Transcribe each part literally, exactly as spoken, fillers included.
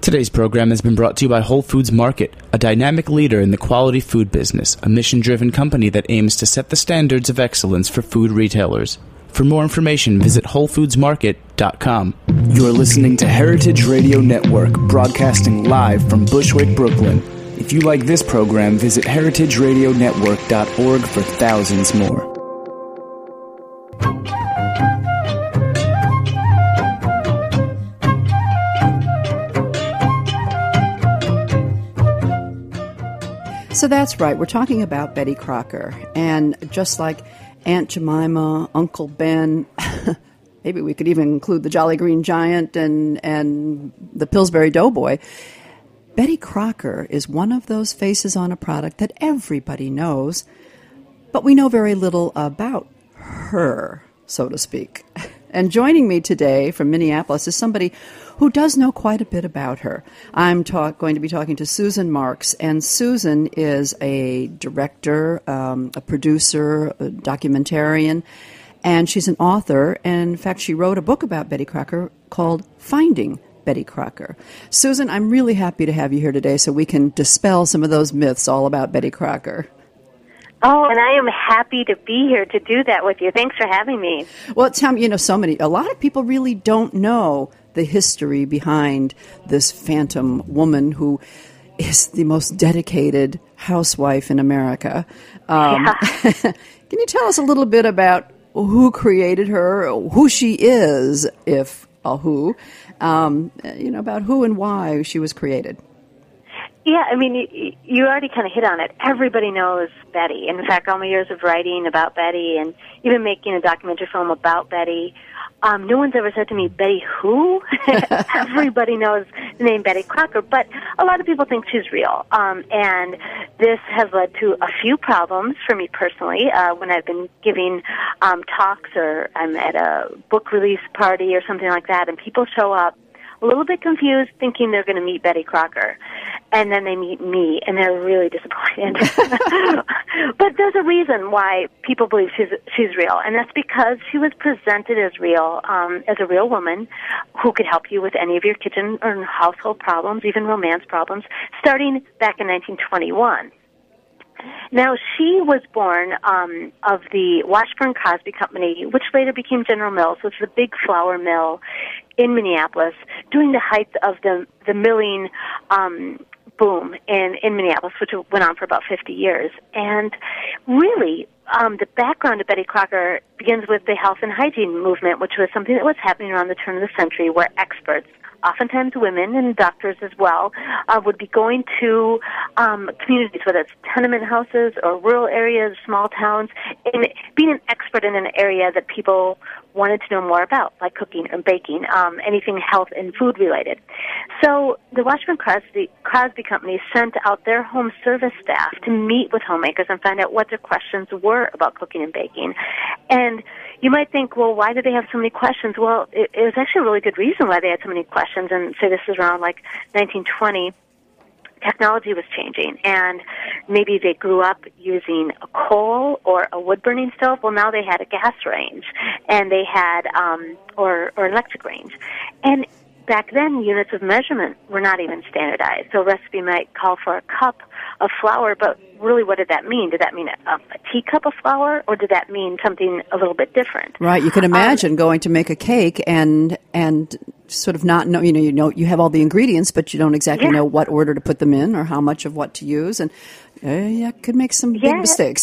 Today's program has been brought to you by Whole Foods Market, a dynamic leader in the quality food business, a mission-driven company that aims to set the standards of excellence for food retailers. For more information, visit whole foods market dot com. You're listening to Heritage Radio Network, broadcasting live from Bushwick, Brooklyn. If you like this program, visit heritage radio network dot org for thousands more. So that's right. We're talking about Betty Crocker. And just like Aunt Jemima, Uncle Ben, maybe we could even include the Jolly Green Giant and, and the Pillsbury Doughboy, Betty Crocker is one of those faces on a product that everybody knows, but we know very little about her, so to speak. And joining me today from Minneapolis is somebody who does know quite a bit about her. I'm talk, going to be talking to Susan Marks, and Susan is a director, um, a producer, a documentarian, and she's an author. And in fact, she wrote a book about Betty Crocker called Finding Betty Crocker. Susan, I'm really happy to have you here today so we can dispel some of those myths all about Betty Crocker. Oh, and I am happy to be here to do that with you. Thanks for having me. Well, tell me, you know, so many, a lot of people really don't know the history behind this phantom woman who is the most dedicated housewife in America. Um, yeah. Can you tell us a little bit about who created her, who she is, if a who, um, you know, about who and why she was created? Yeah, I mean, you, you already kind of hit on it. Everybody knows Betty. In fact, all my years of writing about Betty and even making a documentary film about Betty, um, no one's ever said to me, Betty who? Everybody knows the name Betty Crocker, but a lot of people think she's real. Um, and this has led to a few problems for me personally uh, when I've been giving um, talks or I'm at a book release party or something like that, and people show up a little bit confused, thinking they're going to meet Betty Crocker. And then they meet me, and they're really disappointed. But there's a reason why people believe she's she's real, and that's because she was presented as real, um, as a real woman who could help you with any of your kitchen or household problems, even romance problems, starting back in nineteen twenty-one. Now, she was born um, of the Washburn Crosby Company, which later became General Mills, which was a big flour mill in Minneapolis during the height of the the milling um, boom in, in Minneapolis, which went on for about fifty years. And really, um, the background of Betty Crocker begins with the health and hygiene movement, which was something that was happening around the turn of the century, where experts, oftentimes women and doctors as well, uh, would be going to um, communities, whether it's tenement houses or rural areas, small towns, and being an expert in an area that people wanted to know more about, like cooking or baking, um, anything health and food related. So the Washburn Crosby, Crosby Company sent out their home service staff to meet with homemakers and find out what their questions were about cooking and baking. And you might think, well, why did they have so many questions? Well, it, it was actually a really good reason why they had so many questions, and say this is around like nineteen twenty. Technology was changing, and maybe they grew up using a coal or a wood-burning stove. Well, now they had a gas range, and they had, um, or, or electric range. And back then, units of measurement were not even standardized. So a recipe might call for a cup of flour, but really what did that mean? Did that mean a, a teacup of flour, or did that mean something a little bit different? Right. You can imagine um, going to make a cake and and sort of not know, you know, you know, you have all the ingredients, but you don't exactly yeah. know what order to put them in or how much of what to use, and uh, yeah, could make some yeah. big mistakes.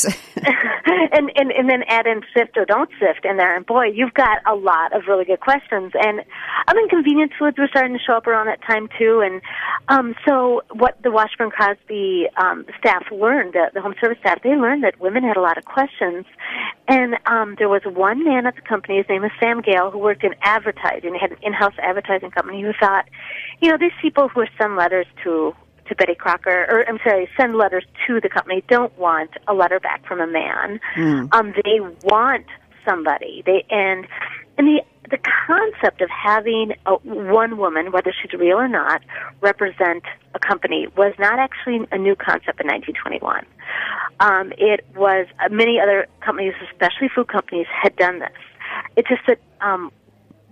and, and and then add in sift or don't sift in there, and boy, you've got a lot of really good questions. And I mean, convenience foods were starting to show up around that time too, and um, so what the Washburn Crosby um, staff learned, the, the home service staff, they learned that women had a lot of questions, and um, there was one man at the company, his name was Sam Gale, who worked in advertising. He had an in-house advertising company, who thought, you know, these people who send letters to to Betty Crocker, or I'm sorry, send letters to the company, don't want a letter back from a man. Mm. Um, they want somebody. They and and the the concept of having a, one woman, whether she's real or not, represent a company was not actually a new concept in nineteen twenty-one. Um, it was uh, many other companies, especially food companies, had done this. It's just that um,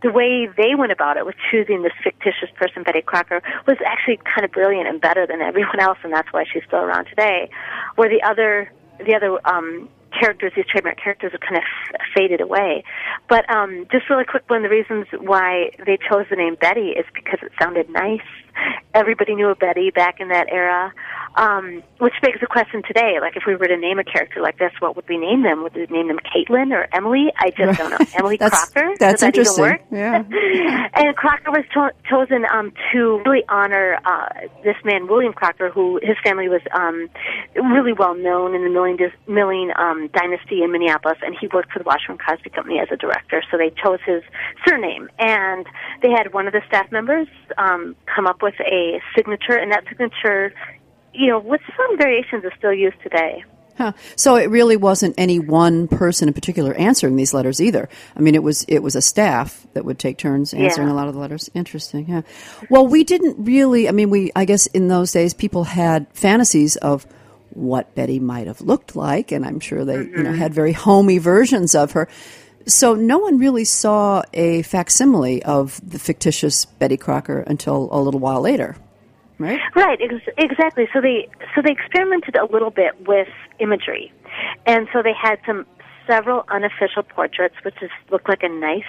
the way they went about it with choosing this fictitious person, Betty Crocker, was actually kind of brilliant and better than everyone else, and that's why she's still around today. Where the other, the other um, characters, these trademark characters, have kind of f- faded away. But um, just really quick, one of the reasons why they chose the name Betty is because it sounded nice. Everybody knew a Betty back in that era, um, which begs the question today, like if we were to name a character like this, what would we name them? Would we name them Caitlin or Emily? I just don't know. Emily that's, Crocker? That's Does that interesting. even work? Yeah. And Crocker was cho- chosen um, to really honor uh, this man, William Crocker, who his family was um, really well known in the milling, dis- milling um, dynasty in Minneapolis, and he worked for the Washburn Crosby Company as a director, so they chose his surname. And they had one of the staff members um, come up with a signature, and that signature, you know, with some variations, is still used today. Huh. So it really wasn't any one person in particular answering these letters either. I mean, it was it was a staff that would take turns answering Yeah. a lot of the letters. Interesting, yeah. Well, we didn't really, I mean, we I guess in those days people had fantasies of what Betty might have looked like, and I'm sure they mm-hmm. you know had very homey versions of her. So no one really saw a facsimile of the fictitious Betty Crocker until a little while later. Right. Right. Ex- exactly. So they so they experimented a little bit with imagery, and so they had some several unofficial portraits, which just looked like a nice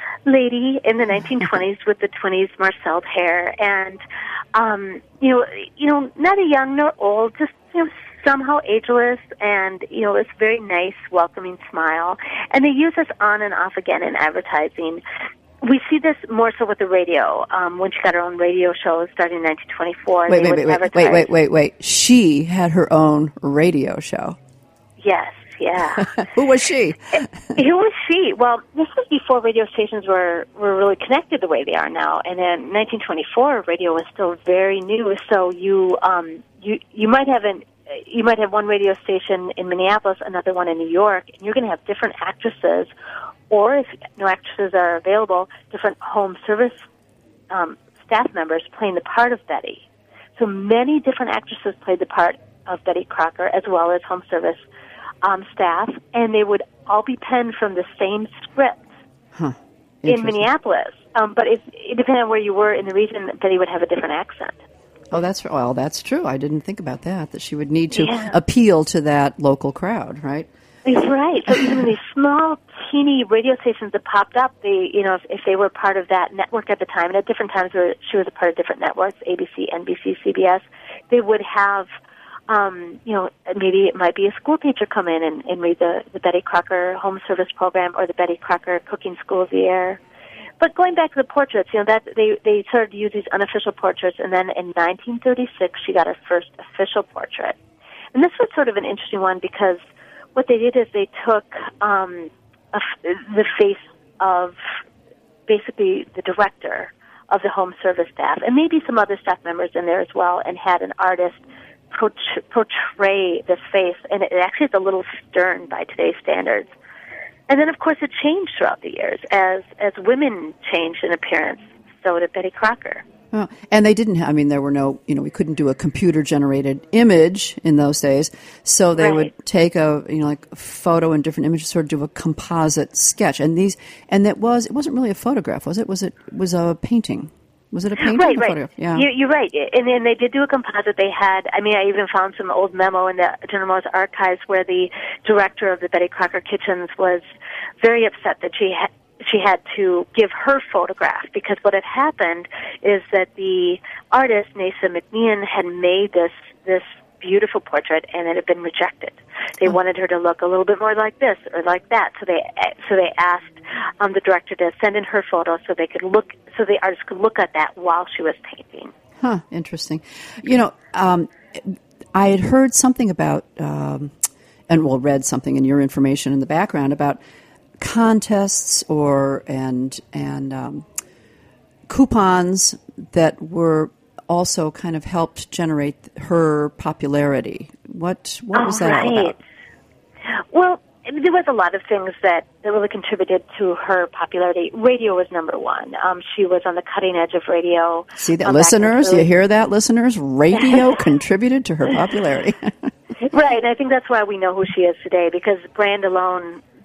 lady in the nineteen twenties with the twenties marcelled hair, and um, you know, you know, not a young nor old, just you know, somehow ageless, and you know, this very nice, welcoming smile. And they use this on and off again in advertising. We see this more so with the radio. Um, when she got her own radio show starting in nineteen twenty-four. Wait, they wait, would wait, advertise. wait, wait, wait, wait. She had her own radio show. Yes, yeah. Who was she? Who was she? Well, this was before radio stations were, were really connected the way they are now. And in nineteen twenty-four, radio was still very new. So you um, you you might have an you might have one radio station in Minneapolis, another one in New York, and you're going to have different actresses. Or if no actresses are available, different home service um, staff members playing the part of Betty. So many different actresses played the part of Betty Crocker, as well as home service um, staff, and they would all be penned from the same script huh. in Minneapolis. Um, but if, it depended on where you were in the region, Betty would have a different accent. Oh, that's well, that's true. I didn't think about that. That she would need to Yeah. appeal to that local crowd, right? Right. So even these small, teeny radio stations that popped up, they, you know, if, if they were part of that network at the time, and at different times where she was a part of different networks, A B C, N B C, C B S, they would have, um, you know, maybe it might be a school teacher come in and, and read the, the Betty Crocker home service program or the Betty Crocker cooking school of the air. But going back to the portraits, you know, that they they started to use these unofficial portraits, and then in nineteen thirty-six, she got her first official portrait. And this was sort of an interesting one because what they did is they took um, a, the face of basically the director of the home service staff, and maybe some other staff members in there as well, and had an artist portray this face, and it actually is a little stern by today's standards. And then, of course, it changed throughout the years. As as women changed in appearance, so did Betty Crocker. Oh, and they didn't have, I mean, there were no, you know, we couldn't do a computer-generated image in those days, so they Right. would take a, you know, like a photo and different images, sort of do a composite sketch. And these, and that was, it wasn't really a photograph, was it? Was it, was a painting? Was it a painting? Right, or a right. photograph? Yeah. You, you're right. And then they did do a composite. They had, I mean, I even found some old memo in the General Motors archives where the director of the Betty Crocker Kitchens was very upset that she had, she had to give her photograph, because what had happened is that the artist, Nasa McMeehan, had made this this beautiful portrait, and it had been rejected. They Oh. wanted her to look a little bit more like this or like that, so they so they asked um, the director to send in her photo so they could look, so the artist could look at that while she was painting. Huh, interesting. You know, um, I had heard something about, um, and well, read something in your information in the background about contests or and and um, coupons that were also kind of helped generate her popularity. What what was oh, that right. all about? Well, there was a lot of things that, that really contributed to her popularity. Radio was number one. Um, she was on the cutting edge of radio. See that, um, listeners? You hear that, listeners? Radio contributed to her popularity. Right, and I think that's why we know who she is today, because brand alone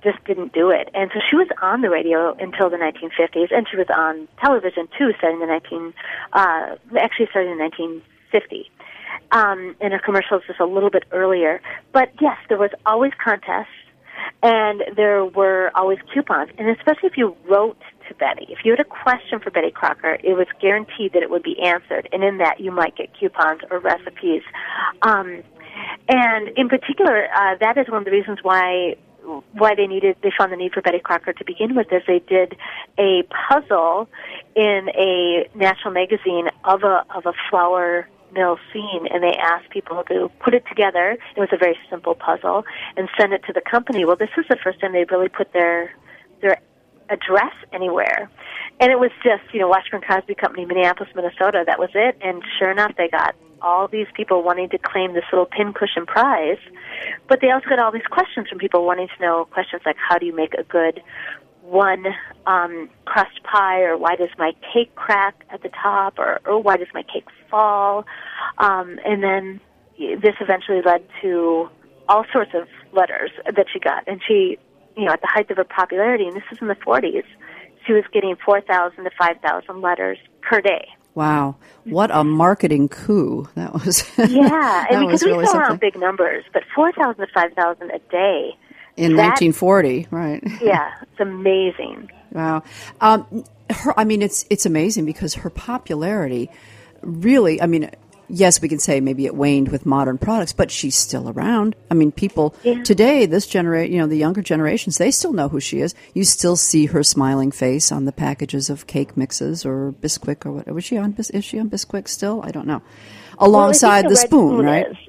just didn't do it. And so she was on the radio until the nineteen fifties, and she was on television too, starting in the nineteen uh, actually starting in nineteen fifty. Um, and her commercials just a little bit earlier. But yes, there was always contests, and there were always coupons. And especially if you wrote to Betty, if you had a question for Betty Crocker, it was guaranteed that it would be answered. And in that, you might get coupons or recipes. Um, and in particular, uh, that is one of the reasons why why they needed, they found the need for Betty Crocker to begin with, is they did a puzzle in a national magazine of a of a flour mill scene, and they asked people to put it together. It was a very simple puzzle, and send it to the company. Well, this was the first time they really put their their address anywhere. And it was just, you know, Washburn Cosby Company, Minneapolis, Minnesota. That was it. And sure enough, they got all these people wanting to claim this little pincushion prize. But they also got all these questions from people wanting to know questions like, how do you make a good one um, crust pie, or why does my cake crack at the top, or, or why does my cake fall? Um, and then this eventually led to all sorts of letters that she got. And she, you know, at the height of her popularity, and this is in the forties, she was getting four thousand to five thousand letters per day. Wow. What a marketing coup that was. Yeah, and because we really throw something. around big numbers, but four thousand to five thousand a day. In that, nineteen forty, right. Yeah, it's amazing. Wow. Um, her, I mean, it's it's amazing because her popularity really, I mean, yes, we can say maybe it waned with modern products, but she's still around. I mean, people yeah. today, this generation, you know, the younger generations, they still know who she is. You still see her smiling face on the packages of cake mixes or Bisquick or what. Was she on? Is she on Bisquick still? I don't know. Alongside well, the, the spoon, spoon, right? Is.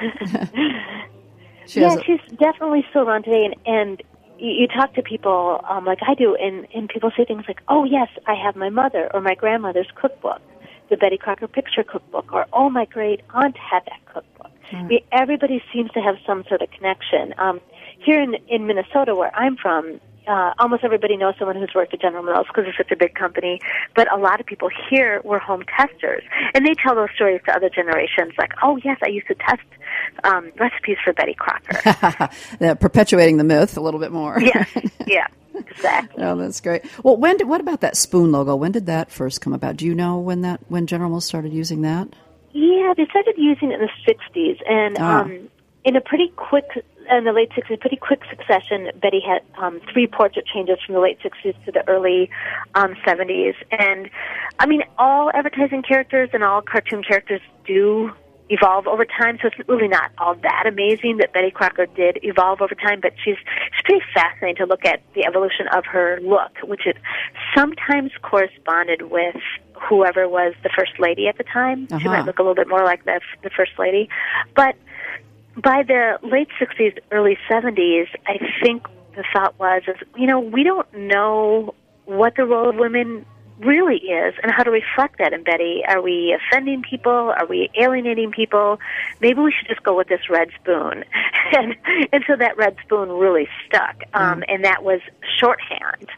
Yeah. she yeah, a, she's definitely still around today, and, and you, you talk to people um, like I do, and, and people say things like, "Oh, yes, I have my mother or my grandmother's cookbook, the Betty Crocker Picture Cookbook," or "Oh, my great aunt had that cookbook." Mm. I mean, everybody seems to have some sort of connection. Um, here in, in Minnesota, where I'm from, uh, almost everybody knows someone who's worked at General Mills because it's such a big company. But a lot of people here were home testers, and they tell those stories to other generations, like, "Oh, yes, I used to test um, recipes for Betty Crocker." yeah, perpetuating the myth a little bit more. Yeah, yeah. Exactly. Oh, that's great. Well, when did, what about that spoon logo? When did that first come about? Do you know when that when General Mills started using that? Yeah, they started using it in the sixties, and ah. um, in a pretty quick, in the late sixties, pretty quick succession, Betty had um, three portrait changes from the late sixties to the early um, seventies. And, I mean, all advertising characters and all cartoon characters do evolve over time, so it's really not all that amazing that Betty Crocker did evolve over time, but she's, she's pretty fascinating to look at the evolution of her look, which is sometimes corresponded with whoever was the First Lady at the time. Uh-huh. She might look a little bit more like the, the First Lady. But by the late sixties, early seventies, I think the thought was, is, you know, we don't know what the role of women really is and how to reflect that in Betty. Are we offending people? Are we alienating people? Maybe we should just go with this red spoon. and and so that red spoon really stuck. Um, mm. And that was shorthand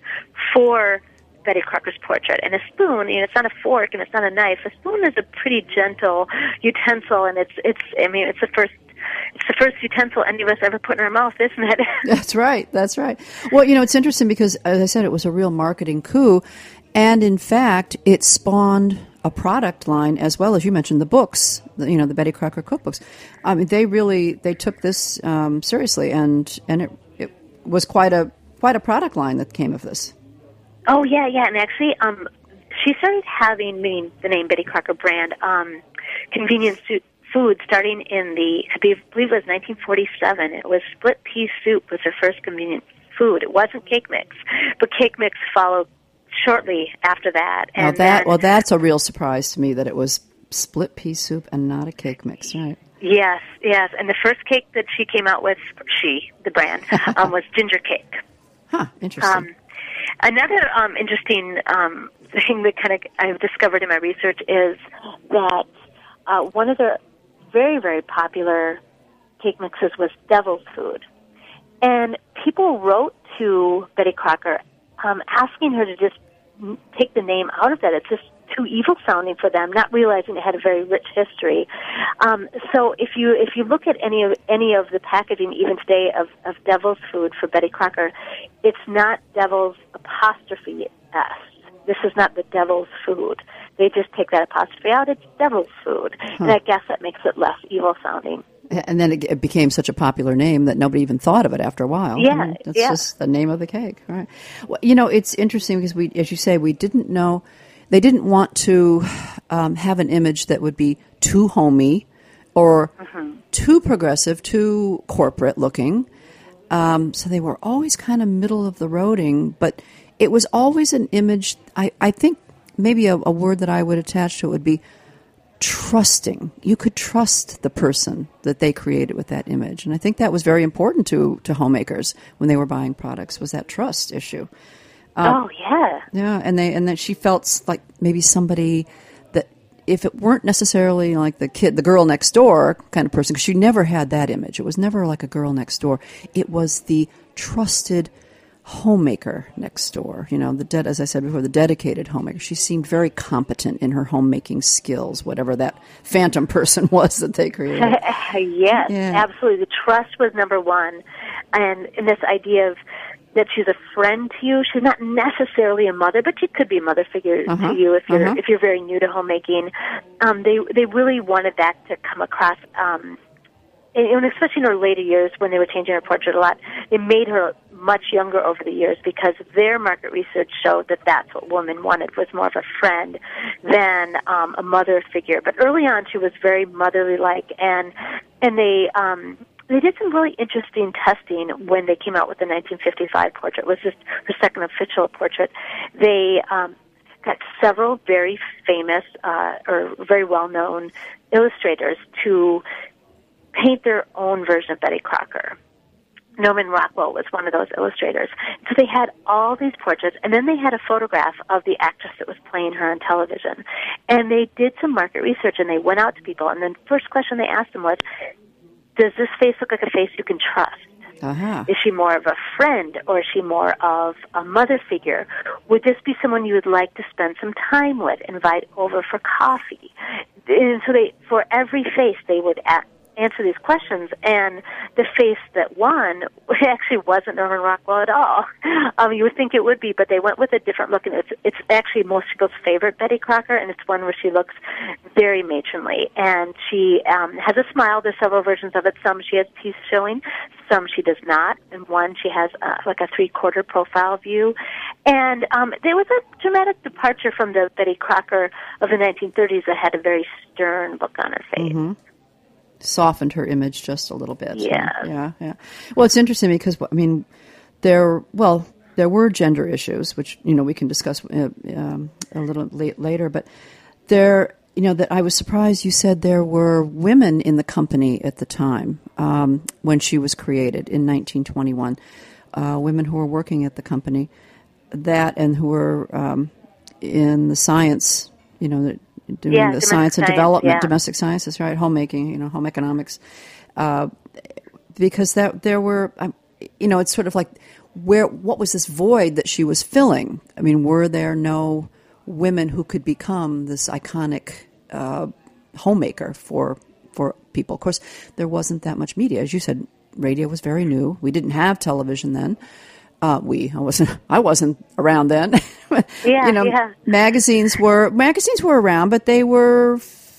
for Betty Crocker's portrait. And a spoon, you know, it's not a fork and it's not a knife. A spoon is a pretty gentle utensil, and it's, it's I mean, it's the first It's the first utensil any of us ever put in our mouth, isn't it? That's right. That's right. Well, you know, it's interesting because, as I said, it was a real marketing coup. And, in fact, it spawned a product line as well, as you mentioned, the books, you know, the Betty Crocker cookbooks. I mean, they really, they took this um, seriously, and, and it, it was quite a quite a product line that came of this. Oh, yeah, yeah. And actually, um, she started having, meaning the name Betty Crocker brand, um, convenience food starting in the, I believe it was nineteen forty-seven. It was split pea soup was her first convenient food. It wasn't cake mix, but cake mix followed shortly after that. And now that then, well, that's a real surprise to me that it was split pea soup and not a cake mix, right? Yes, yes. And the first cake that she came out with, she, the brand, um, was ginger cake. Huh, interesting. Um, another um, interesting um, thing that kind of I've discovered in my research is that uh, one of the very, very popular cake mixes was devil's food. And people wrote to Betty Crocker um, asking her to just take the name out of that. It's just too evil sounding for them, not realizing it had a very rich history. Um, so if you if you look at any of any of the packaging even today of, of Devil's Food for Betty Crocker, it's not Devil's apostrophe S. This is not the Devil's Food. They just take that apostrophe out. It's Devil's Food, huh. and I guess that makes it less evil sounding. And then it became such a popular name that nobody even thought of it after a while. Yeah, I mean, that's yeah. just the name of the cake, right? Well, you know, it's interesting because we, as you say, we didn't know. They didn't want to um, have an image that would be too homey or mm-hmm. too progressive, too corporate looking. Um, so they were always kind of middle of the roading, but it was always an image. I, I think maybe a, a word that I would attach to it would be trusting. You could trust the person that they created with that image. And I think that was very important to, to homemakers when they were buying products, was that trust issue. Um, oh, yeah. Yeah, and they and then she felt like maybe somebody that if it weren't necessarily like the kid, the girl next door kind of person, because she never had that image. It was never like a girl next door. It was the trusted homemaker next door, you know, the de- as I said before, the dedicated homemaker. She seemed very competent in her homemaking skills, whatever that phantom person was that they created. Yes, yeah. Absolutely. The trust was number one, and, and this idea of that she's a friend to you. She's not necessarily a mother, but she could be a mother figure uh-huh. to you if you're uh-huh. if you're very new to homemaking. Um, they they really wanted that to come across. Um, And especially in her later years when they were changing her portrait a lot, it made her much younger over the years because their market research showed that that's what women wanted, was more of a friend than um, a mother figure. But early on, she was very motherly-like, and and they um, they did some really interesting testing when they came out with the nineteen fifty-five portrait. It was just her second official portrait. They um, got several very famous uh, or very well-known illustrators to paint their own version of Betty Crocker. Norman Rockwell was one of those illustrators. So they had all these portraits, and then they had a photograph of the actress that was playing her on television. And they did some market research, and they went out to people, and the first question they asked them was, does this face look like a face you can trust? Uh-huh. Is she more of a friend, or is she more of a mother figure? Would this be someone you would like to spend some time with, invite over for coffee? And so they, for every face, they would ask, answer these questions, and the face that won actually wasn't Norman Rockwell at all. Um, you would think it would be, but they went with a different look, and it's, it's actually most people's favorite Betty Crocker, and it's one where she looks very matronly, and she um, has a smile. There's several versions of it. Some she has teeth showing, some she does not, and one she has uh, like a three-quarter profile view. And um, there was a dramatic departure from the Betty Crocker of the nineteen thirties that had a very stern look on her face. Mm-hmm. Softened her image just a little bit. Yeah. So, yeah, yeah. Well, it's interesting because, I mean, there, well, there were gender issues, which, you know, we can discuss uh, um, a little late, later, but there, you know, that I was surprised you said there were women in the company at the time um, when she was created in nineteen twenty-one, uh, women who were working at the company, that and who were um, in the science, you know, the, doing yeah, the science and science, development, yeah. domestic sciences, right? Homemaking, you know, home economics, uh, because that there were, um, you know, it's sort of like where what was this void that she was filling? I mean, were there no women who could become this iconic uh, homemaker for for people? Of course, there wasn't that much media, as you said. Radio was very new. We didn't have television then. Uh, we, I wasn't, I wasn't around then. Yeah, you know, yeah. magazines were, magazines were around, but they were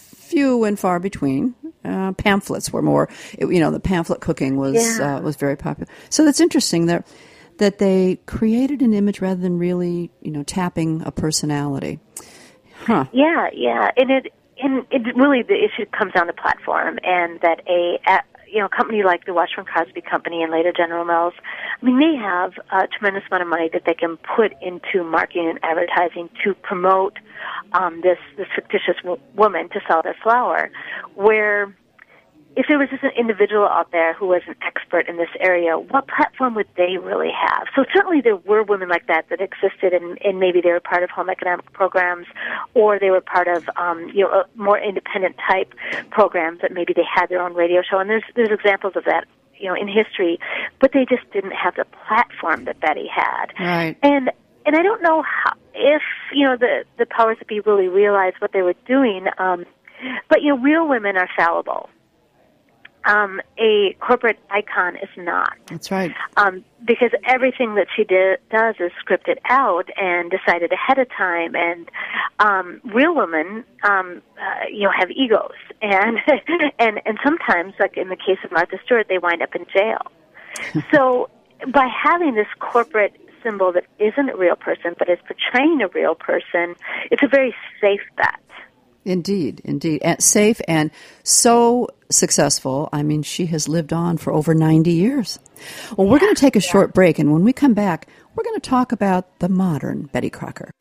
few and far between. Uh, pamphlets were more, it, you know, the pamphlet cooking was, yeah. uh, was very popular. So that's interesting that, that they created an image rather than really, you know, tapping a personality. Huh. Yeah, yeah. And it, and it really, the issue comes down to platform, and that a, a you know, a company like the Washburn Crosby Company and later General Mills, I mean, they have a tremendous amount of money that they can put into marketing and advertising to promote um, this, this fictitious w- woman to sell their flour, where if there was just an individual out there who was an expert in this area, what platform would they really have? So certainly there were women like that that existed, and, and maybe they were part of home economic programs, or they were part of um, you know more independent type programs that maybe they had their own radio show. And there's there's examples of that, you know, in history, but they just didn't have the platform that Betty had. Right. And and I don't know how, if, you know, the, the powers that be really realized what they were doing, um, but, you know, real women are fallible. Um, a corporate icon is not. That's right. Um, because everything that she di- does is scripted out and decided ahead of time. And um, real women, um, uh, you know, have egos, and and and sometimes, like in the case of Martha Stewart, they wind up in jail. So, by having this corporate symbol that isn't a real person but is portraying a real person, it's a very safe bet. Indeed, indeed. And safe and so successful. I mean, she has lived on for over ninety years. Well, we're going to take a yeah. short break, and when we come back, we're going to talk about the modern Betty Crocker.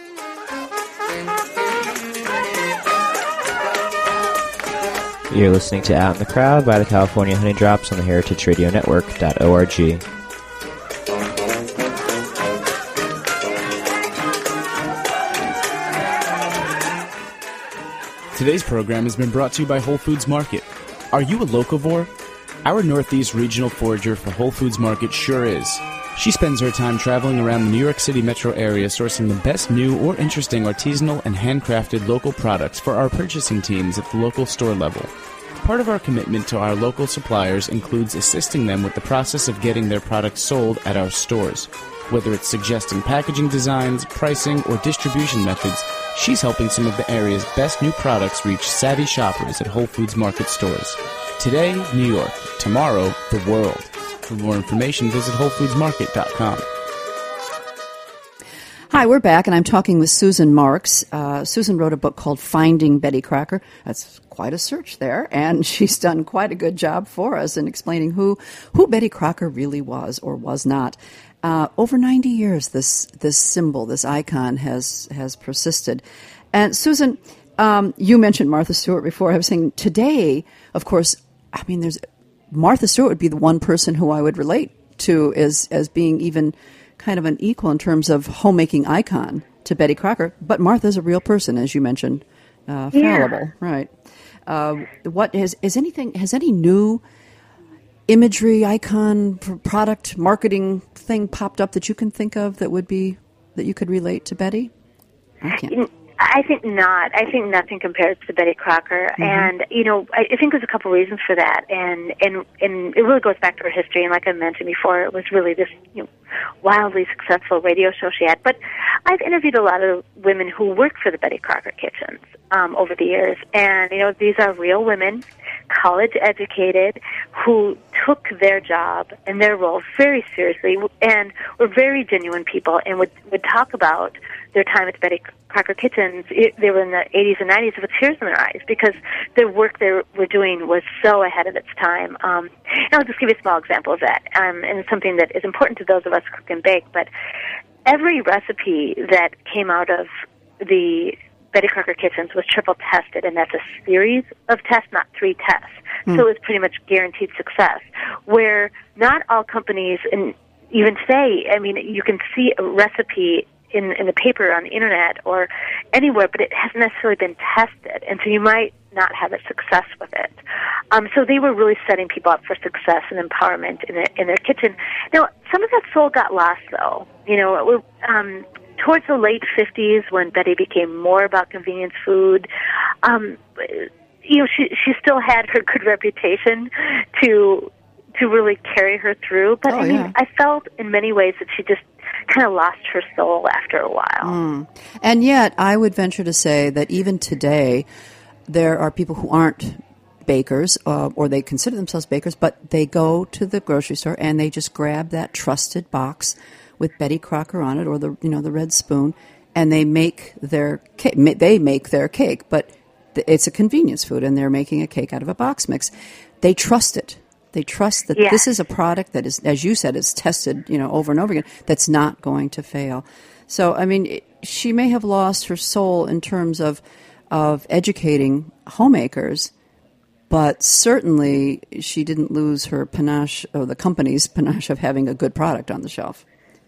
You're listening to Out in the Crowd by the California Honey Drops on the heritage radio network dot org. Today's program has been brought to you by Whole Foods Market. Are you a locavore? Our Northeast regional forager for Whole Foods Market sure is. She spends her time traveling around the New York City metro area sourcing the best new or interesting artisanal and handcrafted local products for our purchasing teams at the local store level. Part of our commitment to our local suppliers includes assisting them with the process of getting their products sold at our stores. Whether it's suggesting packaging designs, pricing, or distribution methods, she's helping some of the area's best new products reach savvy shoppers at Whole Foods Market stores. Today, New York. Tomorrow, the world. For more information, visit whole foods market dot com. Hi, we're back, and I'm talking with Susan Marks. Uh, Susan wrote a book called Finding Betty Crocker. That's quite a search there, and she's done quite a good job for us in explaining who, who Betty Crocker really was or was not. Uh, over ninety years, this this symbol, this icon, has has persisted. And Susan, um, you mentioned Martha Stewart before. I was saying today, of course, I mean, there's Martha Stewart would be the one person who I would relate to as as being even kind of an equal in terms of homemaking icon to Betty Crocker. But Martha's a real person, as you mentioned, uh, fallible, yeah. right? Uh, what has is anything has any new imagery, icon, product, marketing thing popped up that you can think of that would be, that you could relate to Betty? I can't. I think not. I think nothing compares to Betty Crocker. Mm-hmm. And, you know, I, I think there's a couple reasons for that. And, and, and it really goes back to her history. And like I mentioned before, it was really this, you know, wildly successful radio show she had. But I've interviewed a lot of women who worked for the Betty Crocker kitchens um, over the years. And, you know, these are real women, college educated, who took their job and their role very seriously and were very genuine people and would, would talk about their time at the Betty Crocker kitchens. It, they were in the eighties and nineties with tears in their eyes because the work they were doing was so ahead of its time. Um, and I'll just give you a small example of that, um, and it's something that is important to those of us who cook and bake. But every recipe that came out of the Betty Crocker kitchens was triple tested, and that's a series of tests, not three tests. Mm. So it was pretty much guaranteed success, where not all companies, and even today, I mean, you can see a recipe in, in the paper on the internet or anywhere, but it hasn't necessarily been tested, and so you might not have a success with it. Um, so they were really setting people up for success and empowerment in, the, in their kitchen. Now, some of that soul got lost, though. You know, um, towards the late fifties, when Betty became more about convenience food, um, you know, she she still had her good reputation to to really carry her through. But oh, I mean, yeah. I felt in many ways that she just kind of lost her soul after a while. Mm. And yet, I would venture to say that even today, there are people who aren't bakers, uh, or they consider themselves bakers, but they go to the grocery store and they just grab that trusted box with Betty Crocker on it, or the you know the red spoon, and they make their cake. They make their cake, but it's a convenience food, and they're making a cake out of a box mix. They trust it. They trust that yes. this is a product that is, as you said, is tested, you know, over and over again. That's not going to fail. So, I mean, it, she may have lost her soul in terms of of educating homemakers, but certainly she didn't lose her panache, or the company's panache, of having a good product on the shelf.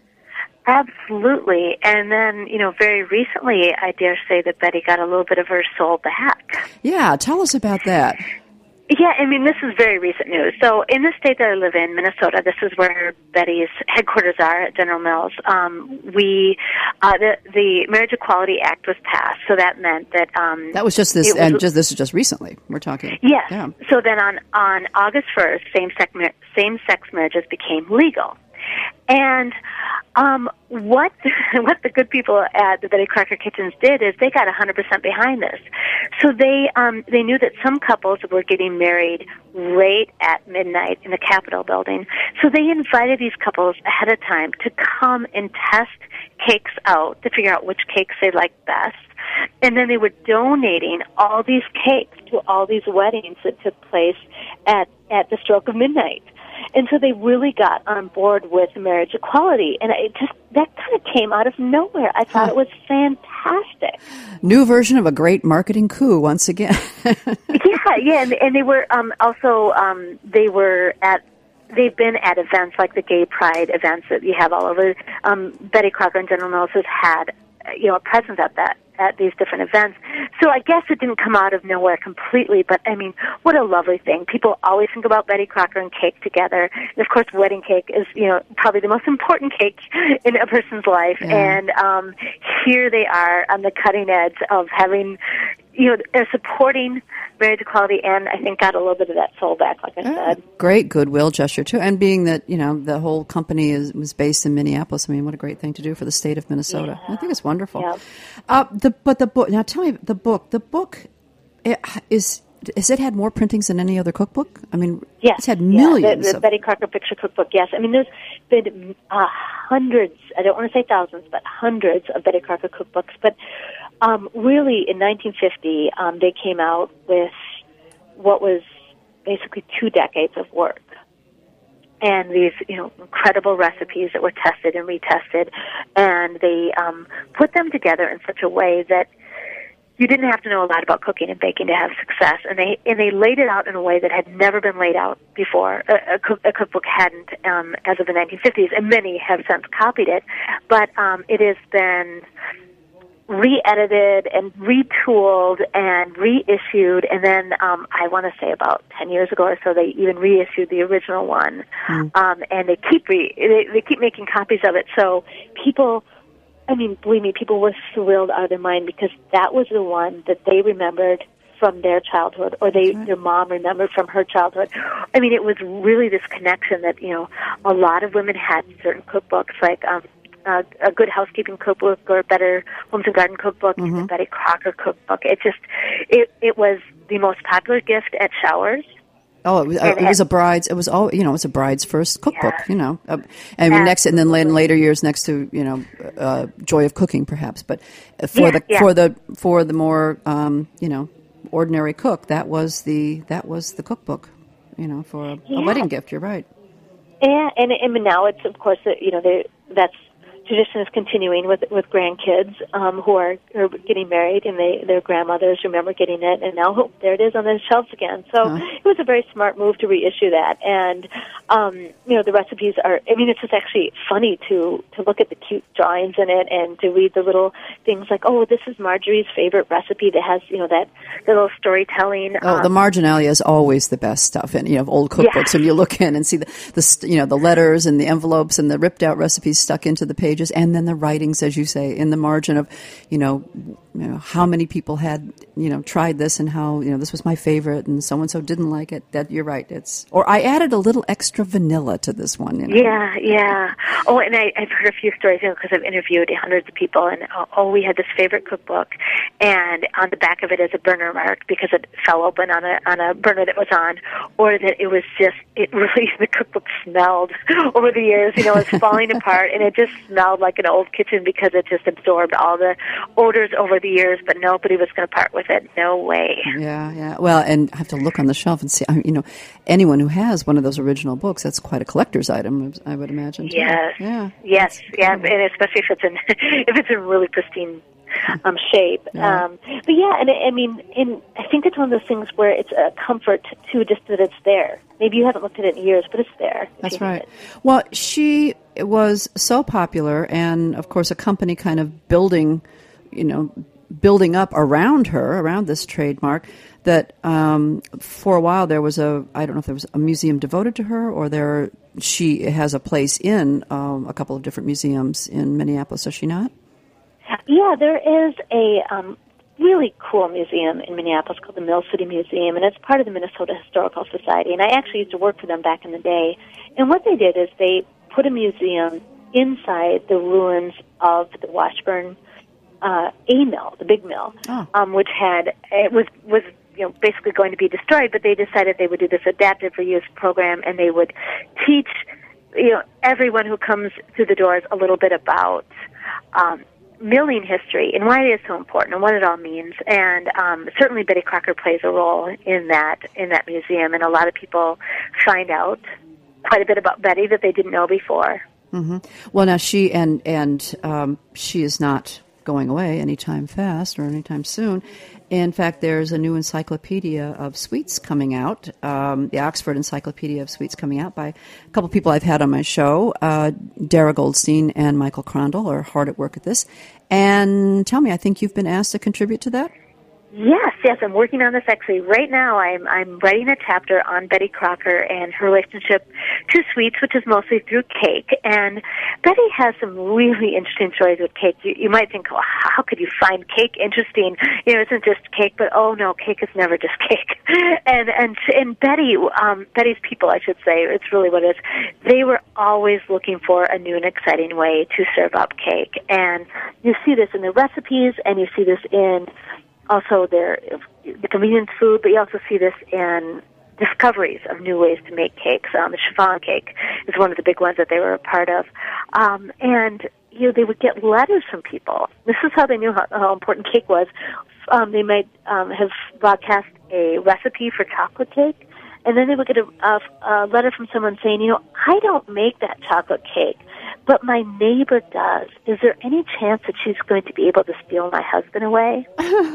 Absolutely. And then, you know, very recently, I dare say that Betty got a little bit of her soul back. Yeah, tell us about that. Yeah, I mean, this is very recent news. So in the state that I live in, Minnesota, this is where Betty's headquarters are at General Mills. Um, we, uh, the, the Marriage Equality Act was passed, so that meant that... Um, that was just this, was, and just this is just recently we're talking. Yes. Yeah. So then on, on August first, same-sex, mar- same-sex marriages became legal. And um, what what the good people at the Betty Crocker Kitchens did is they got one hundred percent behind this. So they um, they knew that some couples were getting married right at midnight in the Capitol building. So they invited these couples ahead of time to come and test cakes out to figure out which cakes they liked best. And then they were donating all these cakes to all these weddings that took place at, at the stroke of midnight. And so they really got on board with marriage equality. And it just, that kind of came out of nowhere. I thought huh. it was fantastic. New version of a great marketing coup once again. yeah, yeah. And, and they were um, also, um, they were at, they've been at events like the Gay Pride events that you have all over. Um, Betty Crocker and General Mills has had, you know, a presence at that, at these different events. So I guess it didn't come out of nowhere completely, but I mean, what a lovely thing. People always think about Betty Crocker and cake together. And of course, wedding cake is, you know, probably the most important cake in a person's life. Yeah. And um, here they are on the cutting edge of having, you know, uh, supporting marriage equality, and I think got a little bit of that soul back, like I yeah. said. Great goodwill gesture, too. And being that, you know, the whole company is was based in Minneapolis, I mean, what a great thing to do for the state of Minnesota. Yeah. I think it's wonderful. Yeah. Uh, the, but the book, now tell me, the book, the book it, is, has it had more printings than any other cookbook? I mean, yes. it's had millions. Yeah, the, the of... Betty Crocker Picture Cookbook, yes. I mean, there's been uh, hundreds, I don't want to say thousands, but hundreds of Betty Crocker cookbooks. But um, really, in nineteen fifty, um, they came out with what was basically two decades of work. And these, you know, incredible recipes that were tested and retested, and they um, put them together in such a way that you didn't have to know a lot about cooking and baking to have success. And they and they laid it out in a way that had never been laid out before. A, a, cook, a cookbook hadn't um, as of the nineteen fifties, and many have since copied it. But um, it has been re-edited and retooled and reissued, and then um, I want to say about ten years ago or so, they even reissued the original one, mm. um, and they keep re- they, they keep making copies of it. So people, I mean, believe me, people were thrilled out of their mind because that was the one that they remembered from their childhood, or they right. their mom remembered from her childhood. I mean, it was really this connection that, you know, a lot of women had certain cookbooks, like um, Uh, a Good Housekeeping Cookbook or Better Homes and Garden Cookbook, mm-hmm. and the Betty Crocker Cookbook. It just, it it was the most popular gift at showers. Oh, it was, uh, it was a bride's. It was all you know. It was a bride's first cookbook. Yeah. You know, uh, and Absolutely. next, and then in later years, next to you know, uh, Joy of Cooking, perhaps. But for yeah, the yeah. for the for the more um, you know, ordinary cook, that was the that was the cookbook. You know, for a, yeah. a wedding gift. You're right. Yeah, and and now it's of course you know that's. Tradition is continuing with with grandkids um, who are, are getting married, and they their grandmothers remember getting it, and now oh, there it is on the shelves again. So huh. it was a very smart move to reissue that, and um, you know the recipes are. I mean, it's just actually funny to to look at the cute drawings in it and to read the little things like, oh, this is Marjorie's favorite recipe that has you know that little storytelling. Oh, um, the marginalia is always the best stuff, and you know old cookbooks, yeah. and you look in and see the the you know the letters and the envelopes and the ripped out recipes stuck into the page. And then the writings, as you say, in the margin of, you know, you know, how many people had, you know, tried this and how, you know, this was my favorite and so-and-so didn't like it. That you're right. It's, or I added a little extra vanilla to this one. You know? Yeah, yeah. Oh, and I, I've heard a few stories, you know, because I've interviewed hundreds of people, and oh, we had this favorite cookbook, and on the back of it is a burner mark because it fell open on a on a burner that was on, or that it was just, it really, the cookbook smelled over the years, you know, it's falling apart, and it just smelled like an old kitchen because it just absorbed all the odors over the years, but nobody was going to part with it. No way. Yeah, yeah. Well, and I have to look on the shelf and see, I mean, you know, anyone who has one of those original books, that's quite a collector's item, I would imagine. Too. Yes. Yeah. Yes. Yeah. And especially if it's in, if it's in really pristine um, shape. Yeah. Um, but yeah, and I mean, in, I think it's one of those things where it's a comfort to just that it's there. Maybe you haven't looked at it in years, but it's there. That's right. Well, she was so popular, and of course, a company kind of building, you know, building up around her, around this trademark, that um, for a while there was a, I don't know if there was a museum devoted to her, or there she has a place in um, a couple of different museums in Minneapolis, does she not? Yeah, there is a um, really cool museum in Minneapolis called the Mill City Museum, and it's part of the Minnesota Historical Society. And I actually used to work for them back in the day. And what they did is they put a museum inside the ruins of the Washburn uh, A mill, the big mill, oh. um, which had it was was you know basically going to be destroyed. But they decided they would do this adaptive reuse program, and they would teach you know everyone who comes through the doors a little bit about Um, milling history and why it is so important and what it all means. And um, certainly Betty Crocker plays a role in that in that museum, and a lot of people find out quite a bit about Betty that they didn't know before. Mm-hmm. Well, now she and and um, she is not going away anytime fast or anytime soon. In fact, there's a new encyclopedia of sweets coming out, um, the Oxford Encyclopedia of Sweets coming out by a couple of people I've had on my show. Uh, Dara Goldstein and Michael Crondall are hard at work at this. And tell me, I think you've been asked to contribute to that? Yes, yes, I'm working on this actually right now. I'm I'm writing a chapter on Betty Crocker and her relationship to sweets, which is mostly through cake. And Betty has some really interesting stories with cake. You, you might think, well, how could you find cake interesting? You know, it isn't just cake, but oh no, cake is never just cake. And and and Betty, um, Betty's people, I should say, it's really what it is. They were always looking for a new and exciting way to serve up cake, and you see this in the recipes, and you see this in also their the convenience food, but you also see this in discoveries of new ways to make cakes. Um, the chiffon cake is one of the big ones that they were a part of. Um, and, you know, they would get letters from people. This is how they knew how, how important cake was. Um, they might um, have broadcast a recipe for chocolate cake, and then they would get a, a, a letter from someone saying, you know, I don't make that chocolate cake, but my neighbor does. Is there any chance that she's going to be able to steal my husband away?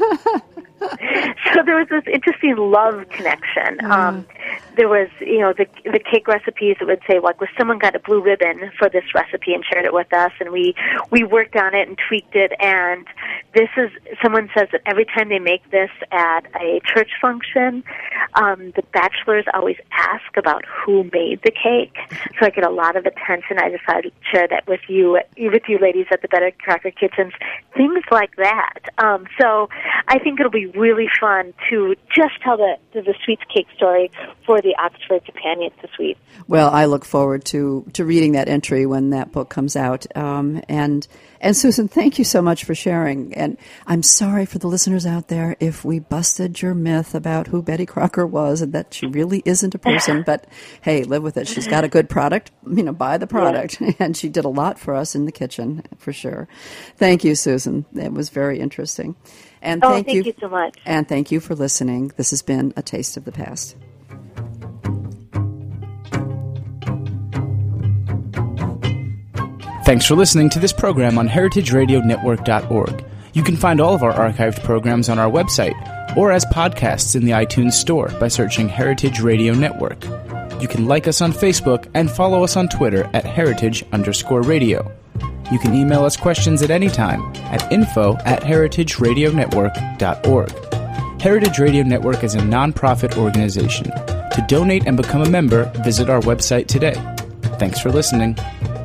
So there was this interesting love connection. Mm. Um, there was, you know, the the cake recipes that would say, like, well, someone got a blue ribbon for this recipe and shared it with us, and we, we worked on it and tweaked it, and this is, someone says that every time they make this at a church function, um, the bachelors always ask about who made the cake. So I get a lot of attention. I decided to share that with you, with you ladies at the Betty Crocker Kitchens, things like that. Um, so I think it'll be really fun to just tell the, the sweets cake story for the Oxford Companion to Sweets. Well, I look forward to, to reading that entry when that book comes out. Um, and and Susan, thank you so much for sharing. And I'm sorry for the listeners out there if we busted your myth about who Betty Crocker was and that she really isn't a person. But hey, live with it. She's got a good product. You know, buy the product. Yeah. And she did a lot for us in the kitchen, for sure. Thank you, Susan. It was very interesting. And oh, thank, thank you, you so much. And thank you for listening. This has been A Taste of the Past. Thanks for listening to this program on heritage radio network dot org. You can find all of our archived programs on our website or as podcasts in the iTunes Store by searching Heritage Radio Network. You can like us on Facebook and follow us on Twitter at heritage underscore radio. You can email us questions at any time at info at heritage radio network dot org. Heritage Radio Network is a nonprofit organization. To donate and become a member, visit our website today. Thanks for listening.